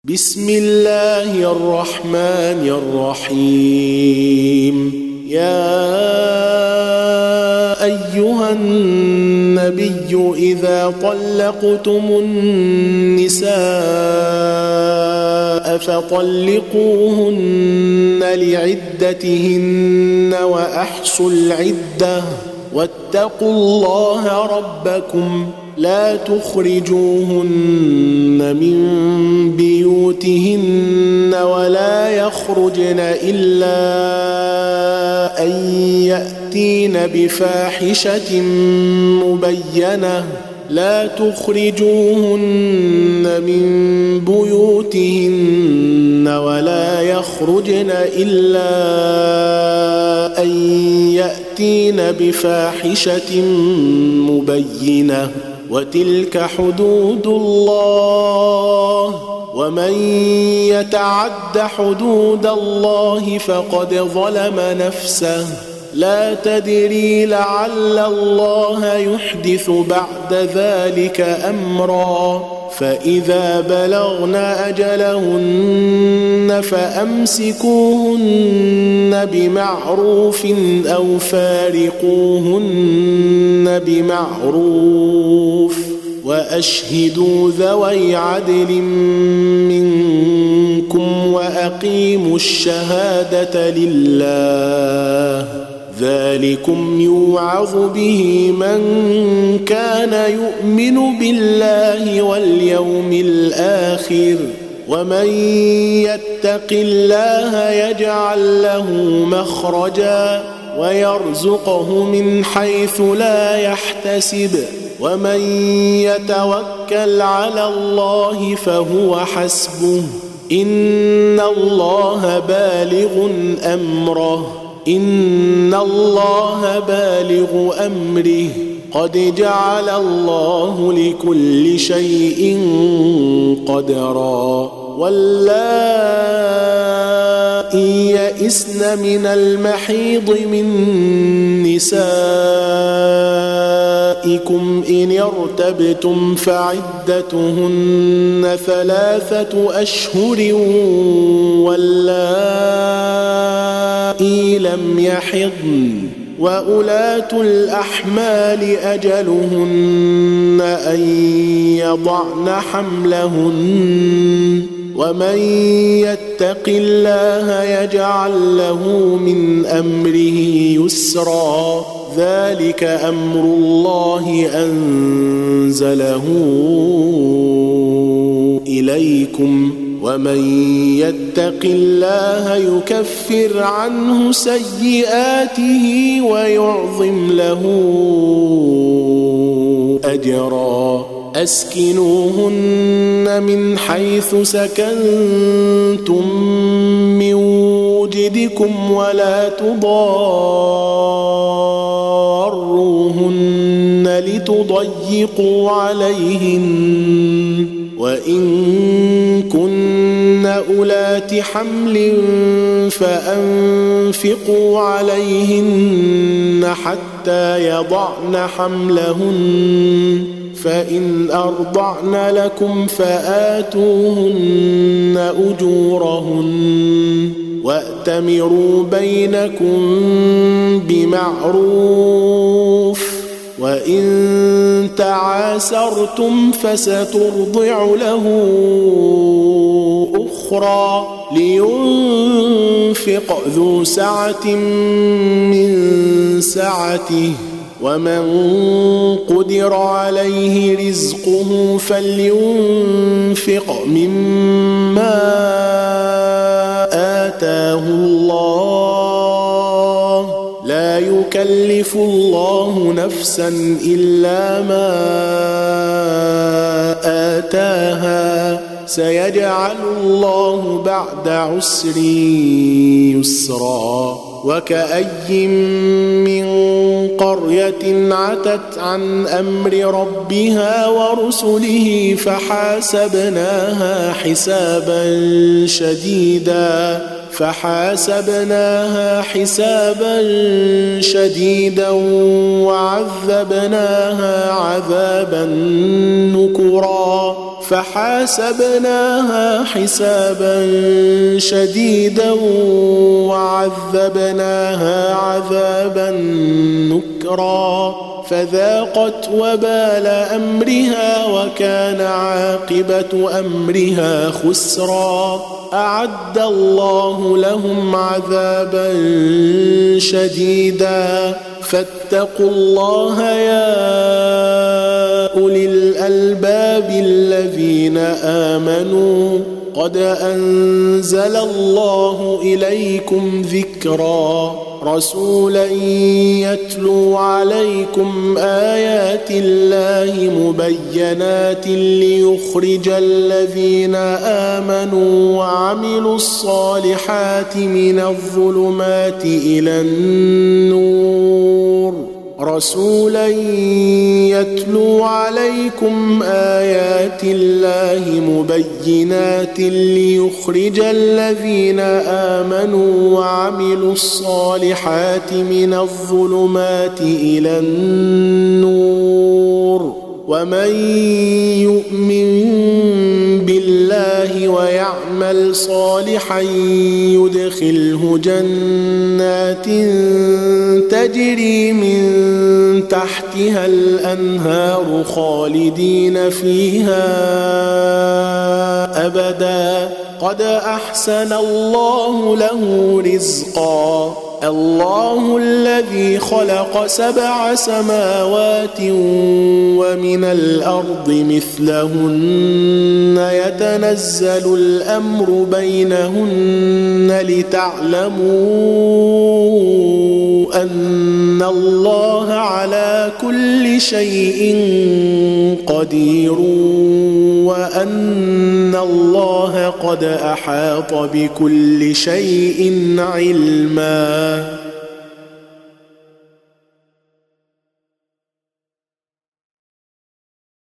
بسم الله الرحمن الرحيم. يا أيها النبي إذا طلقتم النساء فطلقوهن لعدتهن وأحصوا العدة واتقوا الله ربكم لا تخرجوهن من بيوتهن ولا يخرجن إلا أن يأتين بفاحشة مبينة لا تخرجوهن من بيوتهن ولا يخرجن إلا أن يأتين بفاحشة مبينة وتلك حدود الله ومن يتعد حدود الله فقد ظلم نفسه لا تدري لعل الله يحدث بعد ذلك أمرا فإذا بلغن أجلهن فأمسكوهن بمعروف أو فارقوهن بمعروف وأشهدوا ذوي عدل منكم وأقيموا الشهادة لله ذلكم يوعظ به من كان يؤمن بالله واليوم الآخر ومن يتق الله يجعل له مخرجا ويرزقه من حيث لا يحتسب ومن يتوكل على الله فهو حسبه إن الله بالغ أمره إن الله بالغ أمره قد جعل الله لكل شيء قدرا واللائي يئسن من المحيض من نسائكم إن ارتبتم فعدتهن 3 أشهر واللائي لم يحضن وأولاة الأحمال أجلهن أن يضعن حملهن ومن يتق الله يجعل له من أمره يسرا ذلك أمر الله أنزله إليكم ومن يتق الله يكفر عنه سيئاته ويعظم له أجرا أسكنوهن من حيث سكنتم من وجدكم ولا تضاروهن لتضيقوا عليهن وإن كن أولات حمل فأنفقوا عليهن حتى يضعن حملهن فإن أرضعن لكم فآتوهن أجورهن وأتمروا بينكم بمعروف وإن تعاسرتم فسترضع له أخرى لينفق ذو سعة من سعته ومن قدر عليه رزقه فلينفق مما آتاه الله لا يكلف الله نفسا إلا ما آتاها سيجعل الله بعد عسر يسرا وكأي من قرية عتت عن أمر ربها ورسله فحاسبناها حسابا شديدا وعذبناها عذابا نكرا فحاسبناها حسابا شديدا وعذبناها عذابا نكرا فذاقت وبال أمرها وكان عاقبة أمرها خسرا أعد الله لهم عذابا شديدا فاتقوا الله يا أولي الألباب الذين آمنوا قد أنزل الله إليكم ذكرا رسولا يتلو عليكم آيات الله مبينات ليخرج الذين آمنوا وعملوا الصالحات من الظلمات إلى النور رسولا يتلو عليكم آيات الله مبينات ليخرج الذين آمنوا وعملوا الصالحات من الظلمات إلى النور ومن يؤمن بالله ويعمل صالحا يدخله جنات تجري من تحتها الأنهار خالدين فيها أبدا قد أحسن الله له رزقا الله الذي خلق 7 سماوات ومن الأرض مثلهن يتنزل الأمر بينهن لتعلموا أن الله على كل شيء قدير وأن الله قد أحاط بكل شيء علما